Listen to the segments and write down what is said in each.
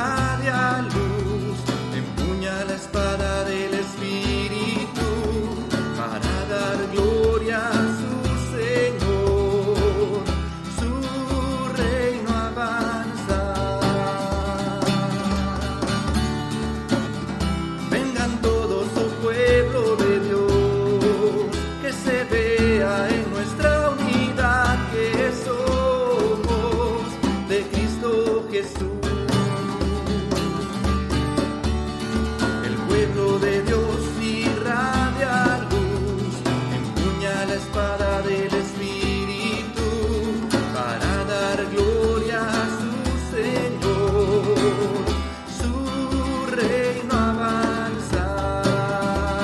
irradia luz, empuña la espada del Espíritu para dar gloria a su Señor, su reino avanza. Vengan todos, oh pueblo de Dios, que se vea en nuestra unidad que somos de Cristo Jesús. El pueblo de Dios irradia luz, empuña la espada del Espíritu para dar gloria a su Señor, su reino avanza.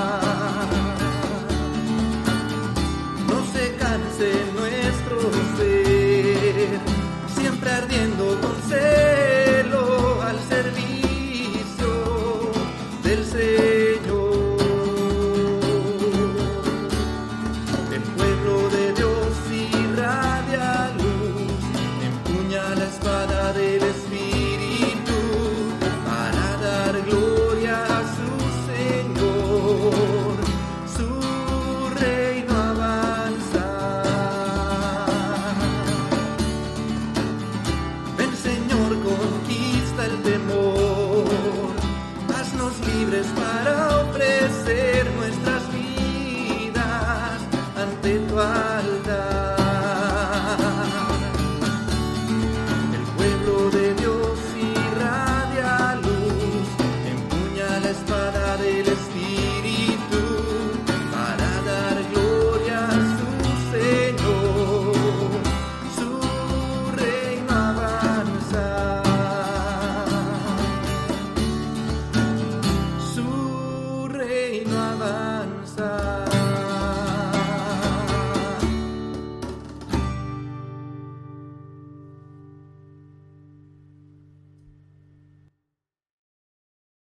No se canse nuestro Señor